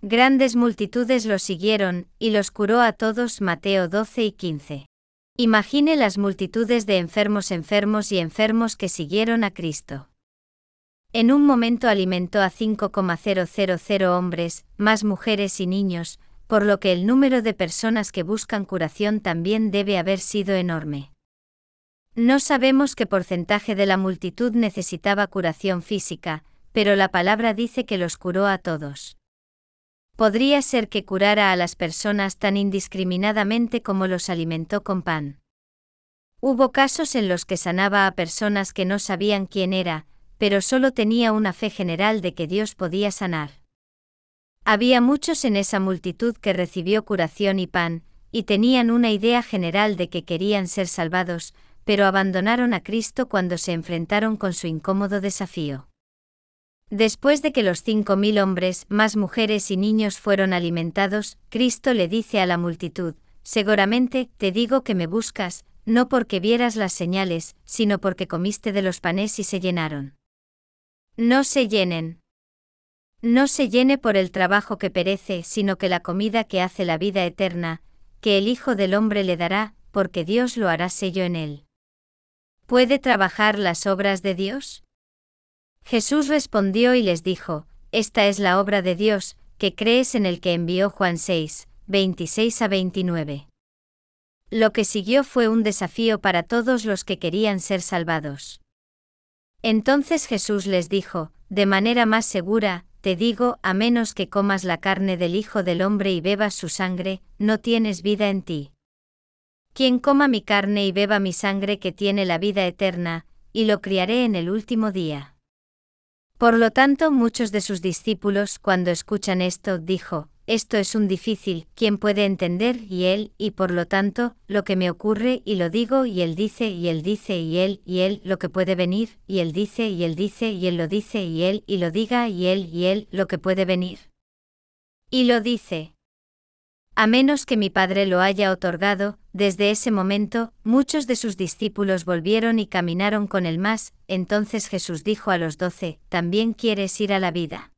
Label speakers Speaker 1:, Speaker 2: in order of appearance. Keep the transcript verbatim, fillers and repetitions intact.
Speaker 1: Grandes multitudes los siguieron, y los curó a todos. Mateo doce y quince. Imagine las multitudes de enfermos enfermos y enfermos que siguieron a Cristo. En un momento alimentó a cinco mil hombres, más mujeres y niños, por lo que el número de personas que buscan curación también debe haber sido enorme. No sabemos qué porcentaje de la multitud necesitaba curación física, pero la palabra dice que los curó a todos. Podría ser que curara a las personas tan indiscriminadamente como los alimentó con pan. Hubo casos en los que sanaba a personas que no sabían quién era, pero solo tenía una fe general de que Dios podía sanar. Había muchos en esa multitud que recibió curación y pan, y tenían una idea general de que querían ser salvados, pero abandonaron a Cristo cuando se enfrentaron con su incómodo desafío. Después de que los cinco mil hombres, más mujeres y niños fueron alimentados, Cristo le dice a la multitud: seguramente te digo que me buscas, no porque vieras las señales, sino porque comiste de los panes y se llenaron. No se llenen. No se llene por el trabajo que perece, sino que la comida que hace la vida eterna, que el Hijo del Hombre le dará, porque Dios lo hará sello en él. ¿Puede trabajar las obras de Dios? Jesús respondió y les dijo: esta es la obra de Dios, que crees en el que envió. Juan seis, veintiséis a veintinueve. Lo que siguió fue un desafío para todos los que querían ser salvados. Entonces Jesús les dijo: de manera más segura, te digo, a menos que comas la carne del Hijo del Hombre y bebas su sangre, no tienes vida en ti. Quien coma mi carne y beba mi sangre que tiene la vida eterna, y lo criaré en el último día. Por lo tanto, muchos de sus discípulos, cuando escuchan esto, dijo: esto es un difícil, ¿quién puede entender? Y él, y por lo tanto, lo que me ocurre y lo digo, y él dice, y él dice, y él, y él, lo que puede venir, y él dice, y él dice, y él lo dice, y él, y lo diga, y él, y él, lo que puede venir. Y lo dice. A menos que mi Padre lo haya otorgado. Desde ese momento, muchos de sus discípulos volvieron y caminaron con él más. Entonces Jesús dijo a los doce: ¿también quieres ir a la vida?